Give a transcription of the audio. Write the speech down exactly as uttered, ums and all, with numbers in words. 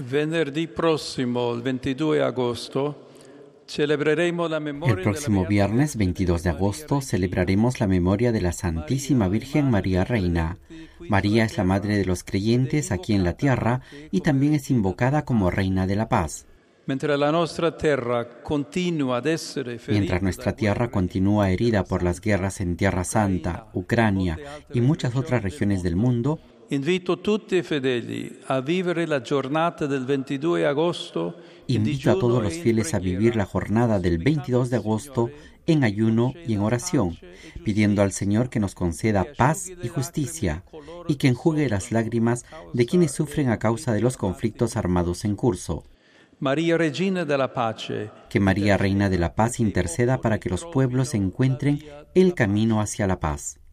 Venerdì prossimo, il ventidue agosto, celebreremo la memoria El próximo viernes veintidós de agosto celebraremos la memoria de la Santísima Virgen María Reina. María es la Madre de los creyentes aquí en la tierra y también es invocada como Reina de la Paz. Mentre la nostra terra continua ad essere ferita Mientras nuestra tierra continúa herida por las guerras en Tierra Santa, Ucrania y muchas otras regiones del mundo, invito tutti i fedeli a vivere la giornata del ventidue agosto in invito a todos digiuno los e in fieles a vivir la preghiera, jornada del veintidós de agosto en ayuno y en oración, pidiendo al Señor que nos conceda paz y justicia y que enjugue las lágrimas de quienes sufren a causa de los conflictos armados en curso. Maria Regina della Pace, Que María, Reina de la Paz, interceda para que los pueblos encuentren el camino hacia la paz.